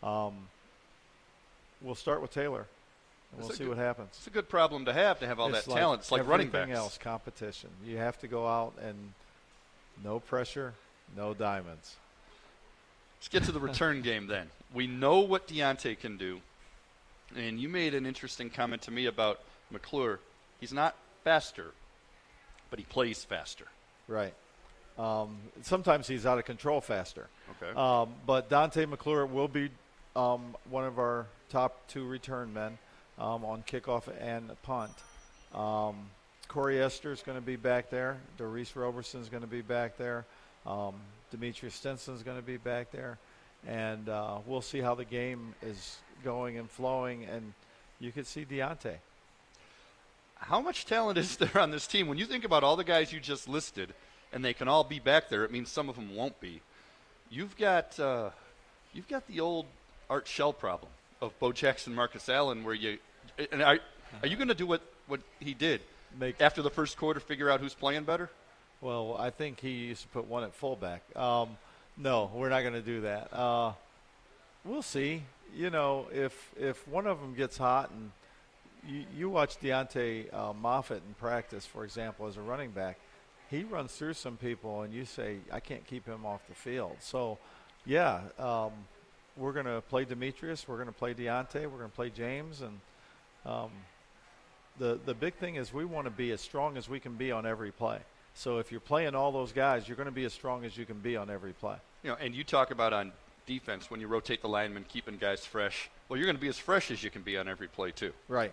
we'll start with Taylor, and we'll see what happens. It's a good problem to have all that talent. It's like running backs. Everything else, competition. You have to go out and no pressure, no diamonds. Let's get to the return game then. We know what Deontay can do. And you made an interesting comment to me about McClure. He's not faster, but he plays faster. Right. Sometimes he's out of control faster. Okay. But Dante McClure will be one of our top 2 return men on kickoff and punt. Corey Esther is going to be back there. Doris Roberson is going to be back there. Demetrius Stinson is going to be back there. And we'll see how the game is going and flowing. And you could see Deontay. How much talent is there on this team? When you think about all the guys you just listed, and they can all be back there, it means some of them won't be. You've got the old Art Shell problem of Bo Jackson, Marcus Allen, where are you going to do what he did? After the first quarter, figure out who's playing better? Well, I think he used to put one at fullback. No, we're not going to do that. We'll see. You know, if one of them gets hot, and you watch Deontay Moffitt in practice, for example, as a running back, he runs through some people, and you say, I can't keep him off the field. So, yeah, we're going to play Demetrius. We're going to play Deontay. We're going to play James. And the big thing is we want to be as strong as we can be on every play. So if you're playing all those guys, you're going to be as strong as you can be on every play. You know, and you talk about on defense when you rotate the linemen, keeping guys fresh. Well, you're going to be as fresh as you can be on every play too. Right.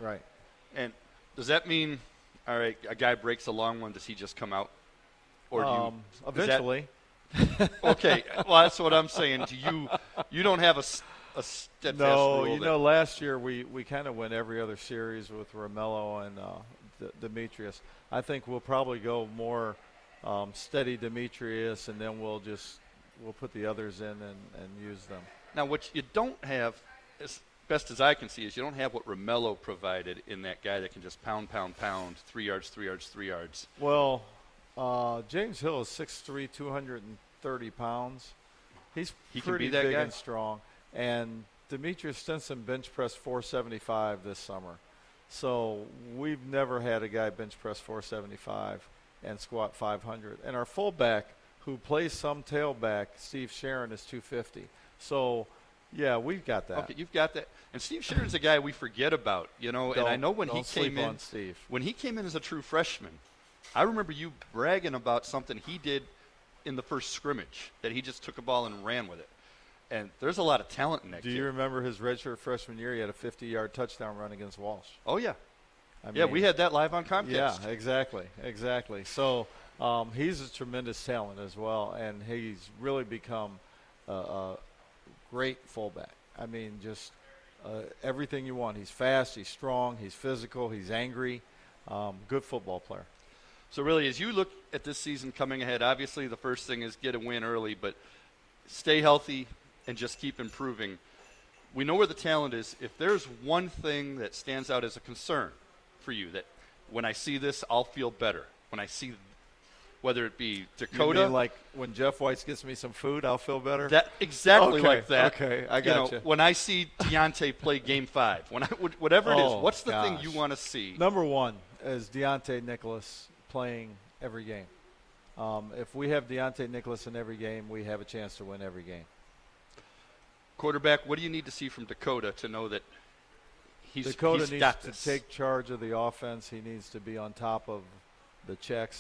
And does that mean, all right, a guy breaks a long one, does he just come out? Or do you eventually? Okay, well that's what I'm saying. You don't have a steadfast rule? No, you know, last year we kind of went every other series with Romello and Demetrius. I think we'll probably go more steady Demetrius, and then we'll put the others in and use them. Now, what you don't have, as best as I can see, is you don't have what Romello provided in that guy that can just pound, 3 yards, 3 yards, 3 yards. Well, James Hill is 6'3", 230 pounds. He pretty big and strong. And Demetrius Stinson bench pressed 475 this summer. So we've never had a guy bench press 475 and squat 500. And our fullback, who plays some tailback, Steve Sharon, is 250. So, yeah, we've got that. Okay, you've got that. And Steve Sharon's a guy we forget about, you know. And I know when he came in, when he came in as a true freshman, I remember you bragging about something he did in the first scrimmage, that he just took a ball and ran with it. And there's a lot of talent in that kid. Do you remember his redshirt freshman year? He had a 50-yard touchdown run against Walsh. Oh, yeah. We had that live on Comcast. Yeah, exactly. So he's a tremendous talent as well, and he's really become a great fullback. I mean, just everything you want. He's fast, he's strong, he's physical, he's angry, good football player. So really, as you look at this season coming ahead, obviously the first thing is get a win early, but stay healthy and just keep improving. We know where the talent is. If there's one thing that stands out as a concern for you, that when I see this, I'll feel better. When I see, whether it be Dakota. You mean like when Jeff Weitz gets me some food, I'll feel better? Exactly like that. Okay, I got you. When I see Deontay play Game 5, whatever it is, what's the thing you want to see? Number one is Deontay Nicholas playing every game. If we have Deontay Nicholas in every game, we have a chance to win every game. Quarterback, what do you need to see from Dakota to know that he's got needs this? To take charge of the offense. He needs to be on top of the checks,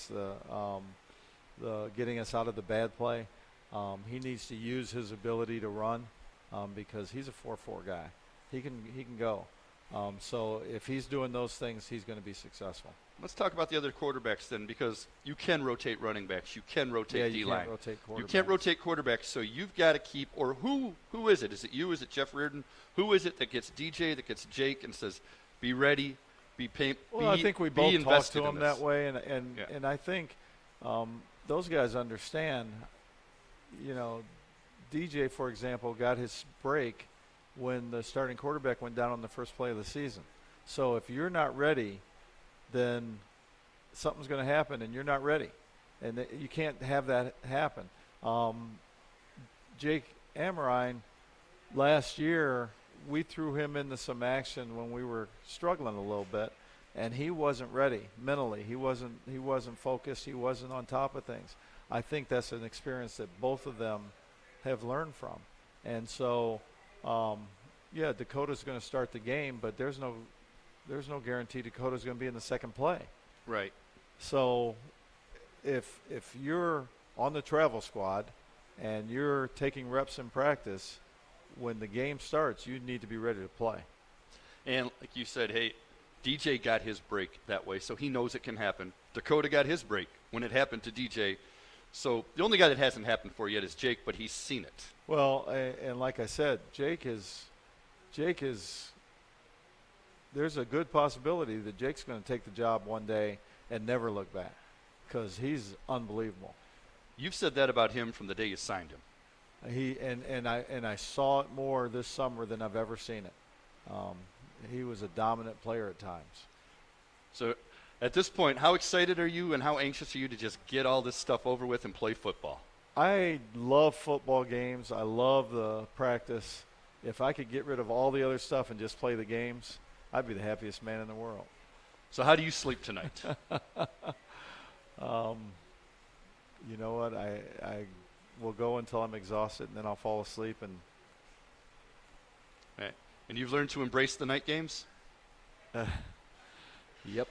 the getting us out of the bad play. He needs to use his ability to run because he's a 4-4 guy. He can go. So if he's doing those things, he's going to be successful. Let's talk about the other quarterbacks then, because you can rotate running backs. You can rotate D-line. You can't rotate quarterbacks, so you've got to keep – or who is it? Is it you? Is it Jeff Reardon? Who is it that gets DJ, that gets Jake and says, be ready, I think we both talk to him that way, and I think those guys understand, you know, DJ, for example, got his break when the starting quarterback went down on the first play of the season. So if you're not ready – then something's going to happen and you're not ready. And you can't have that happen. Jake Amrine, last year, we threw him into some action when we were struggling a little bit, and he wasn't ready mentally. He wasn't focused. He wasn't on top of things. I think that's an experience that both of them have learned from. And so, Dakota's going to start the game, but there's no guarantee Dakota's going to be in the second play. Right. So if you're on the travel squad and you're taking reps in practice, when the game starts, you need to be ready to play. And like you said, hey, DJ got his break that way, so he knows it can happen. Dakota got his break when it happened to DJ. So the only guy that hasn't happened for yet is Jake, but he's seen it. Well, and like I said, Jake is there's a good possibility that Jake's going to take the job one day and never look back because he's unbelievable. You've said that about him from the day you signed him. I saw it more this summer than I've ever seen it. He was a dominant player at times. So at this point, how excited are you and how anxious are you to just get all this stuff over with and play football? I love football games. I love the practice. If I could get rid of all the other stuff and just play the games, I'd be the happiest man in the world. So how do you sleep tonight? You know what? I will go until I'm exhausted, and then I'll fall asleep. Right. And you've learned to embrace the night games? Yep.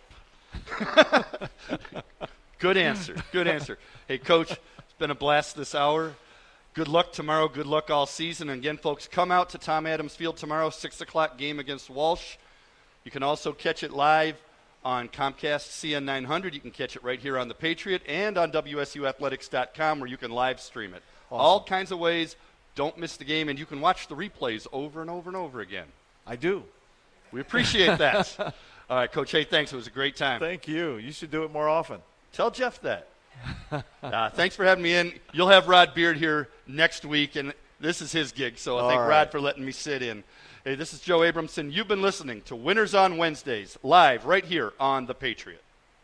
Good answer. Good answer. Hey, Coach, it's been a blast this hour. Good luck tomorrow. Good luck all season. And again, folks, come out to Tom Adams Field tomorrow, 6 o'clock game against Walsh. You can also catch it live on Comcast CN 900. You can catch it right here on The Patriot and on WSUathletics.com where you can live stream it. Awesome. All kinds of ways. Don't miss the game, and you can watch the replays over and over and over again. I do. We appreciate that. All right, Coach, hey, thanks. It was a great time. Thank you. You should do it more often. Tell Jeff that. Thanks for having me in. You'll have Rod Beard here next week, and this is his gig, so I thank Rod for letting me sit in. Hey, this is Joe Abramson. You've been listening to Winners on Wednesdays, live right here on The Patriot.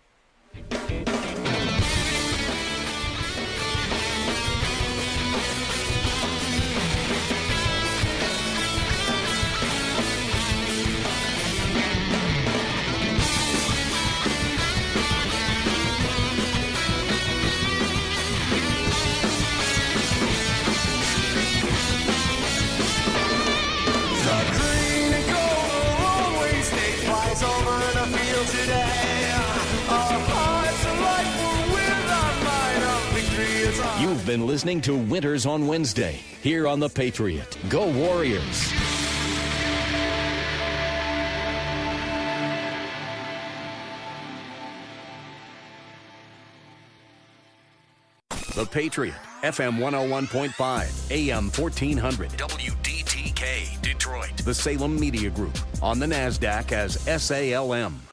You've been listening to Winters on Wednesday here on The Patriot. Go Warriors! The Patriot, FM 101.5, AM 1400, WDTK, Detroit. The Salem Media Group, on the NASDAQ as SALM.